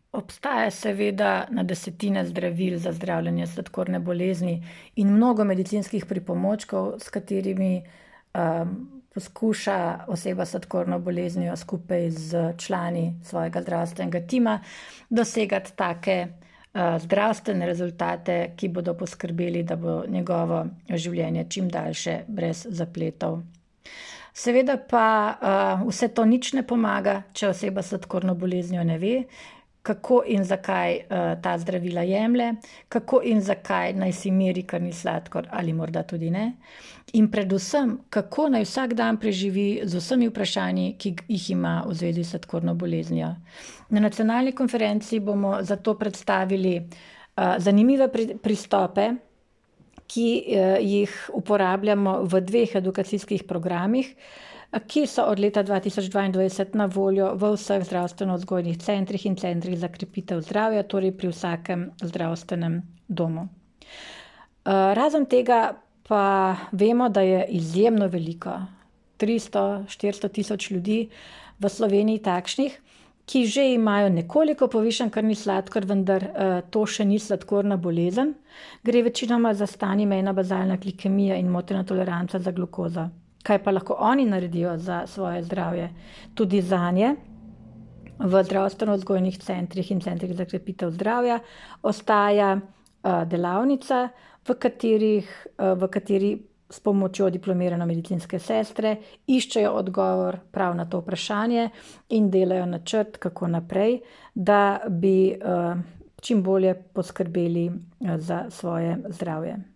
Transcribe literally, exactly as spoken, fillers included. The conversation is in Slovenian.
Obstaja seveda na desetine zdravil za zdravljenje sladkorne bolezni in mnogo medicinskih pripomočkov, s katerimi um, poskuša oseba s sladkorno boleznijo skupaj z člani svojega zdravstvenega tima dosegati take uh, zdravstvene rezultate, ki bodo poskrbeli, da bo njegovo življenje čim daljše brez zapletov. Seveda pa uh, vse to nič ne pomaga, če oseba s sladkorno boleznijo ne ve, kako in zakaj uh, ta zdravila jemlje, kako in zakaj naj si meri krvni sladkor ali morda tudi ne. In predvsem, kako naj vsak dan preživi z vsemi vprašanji, ki jih ima v zvezi s sladkorno boleznijo. Na nacionalni konferenci bomo zato predstavili uh, zanimive pri, pristope, ki uh, jih uporabljamo v dveh edukacijskih programih, ki so od leta dva tisoč dvaindvajset na voljo v vseh zdravstveno-vzgojnih centrih in centrih za krepitev zdravja, torej pri vsakem zdravstvenem domu. Razen tega pa vemo, da je izjemno veliko, tristo, štiristo tisoč ljudi v Sloveniji takšnih, ki že imajo nekoliko povišan krvni sladkor, vendar to še ni sladkorna bolezen. Gre večinoma za stanje mejna bazalna glikemija in motena toleranca za glukozo. Kaj pa lahko oni naredijo za svoje zdravje? Tudi zanje v zdravstveno-vzgojnih centrih in centrih za krepitev zdravja ostaja uh, delavnica, v, katerih, uh, v kateri s pomočjo diplomirane medicinske sestre iščejo odgovor prav na to vprašanje in delajo načrt, kako naprej, da bi uh, čim bolje poskrbeli uh, za svoje zdravje.